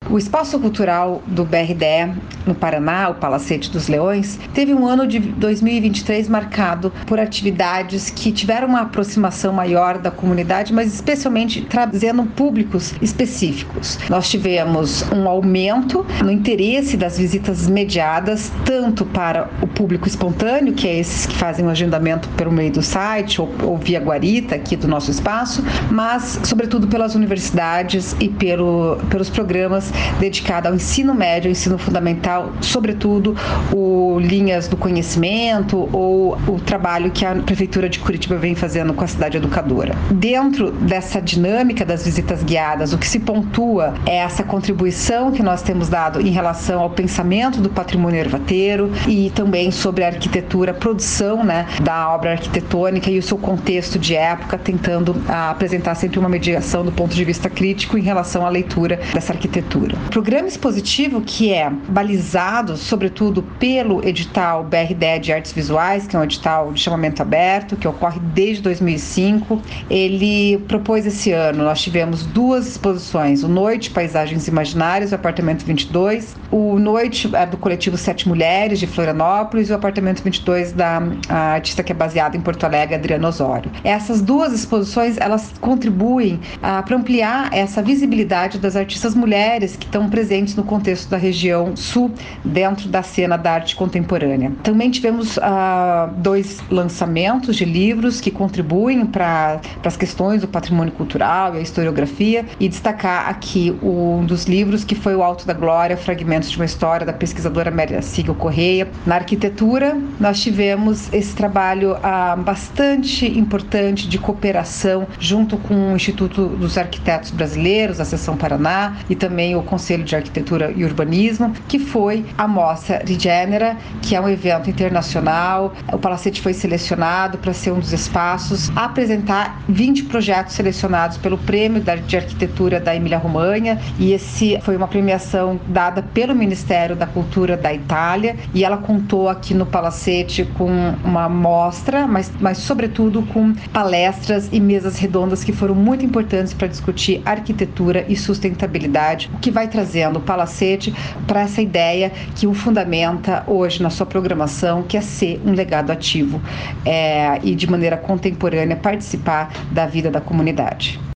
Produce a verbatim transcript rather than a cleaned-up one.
O Espaço Cultural do B R D E no Paraná, o Palacete dos Leões, teve um ano de dois mil e vinte e três marcado por atividades que tiveram uma aproximação maior da comunidade, mas especialmente trazendo públicos específicos. Nós tivemos um aumento no interesse das visitas mediadas, tanto para o público espontâneo, que é esses que fazem o agendamento pelo meio do site ou, ou via guarita aqui do nosso espaço, mas sobretudo pelas universidades e pelo, pelos programas dedicados ao ensino médio, ao ensino fundamental, sobretudo o Linhas do Conhecimento ou o trabalho que a Prefeitura de Curitiba vem fazendo com a Cidade Educadora. Dentro dessa dinâmica das visitas guiadas, o que se pontua é essa contribuição que nós temos dado em relação ao pensamento do patrimônio ervateiro e também sobre a arquitetura, a produção, né, da obra arquitetônica e o seu contexto de época, tentando ah, apresentar sempre uma mediação do ponto de vista crítico em relação à leitura dessa arquitetura. O programa expositivo, que é balizado, sobretudo, pelo edital B R D E de Artes Visuais, que é um edital de chamamento aberto, que ocorre desde dois mil e cinco, ele propôs esse ano, nós tivemos duas exposições, o Noite, Paisagens Imaginárias, o Apartamento vinte e dois, o Noite é do coletivo Sete Mulheres, de Florianópolis, e o Apartamento vinte e dois da artista que é baseada em Porto Alegre, Adriana Osório. Essas duas exposições, elas contribuem ah, para ampliar essa visibilidade das artistas mulheres que estão presentes no contexto da região sul, dentro da cena da arte contemporânea. Também tivemos ah, dois lançamentos de livros que contribuem para as questões do patrimônio cultural e a historiografia, e destacar aqui um dos livros que foi o Alto da Glória, Fragmentos de uma História, da pesquisadora Maria Sigel Correia. Na arquitetura, nós tivemos esse trabalho ah, bastante importante de cooperação junto com o Instituto dos Arquitetos Brasileiros, a Seção Paraná, e também o Conselho de Arquitetura e Urbanismo, que foi a Mostra Regenera, que é um evento internacional. O Palacete foi selecionado para ser um dos espaços a apresentar vinte projetos selecionados pelo Prêmio de Arquitetura da Emília-Romanha, e esse foi uma premiação dada pelo Ministério da Cultura da Itália, e ela contou aqui no Palacete com uma mostra, mas, mas sobretudo com palestras e mesas redondas que foram muito importantes para discutir arquitetura e sustentabilidade, o que vai trazendo o Palacete para essa ideia que o fundamenta hoje na sua programação, que é ser um legado ativo é, e de maneira contemporânea participar da vida da comunidade.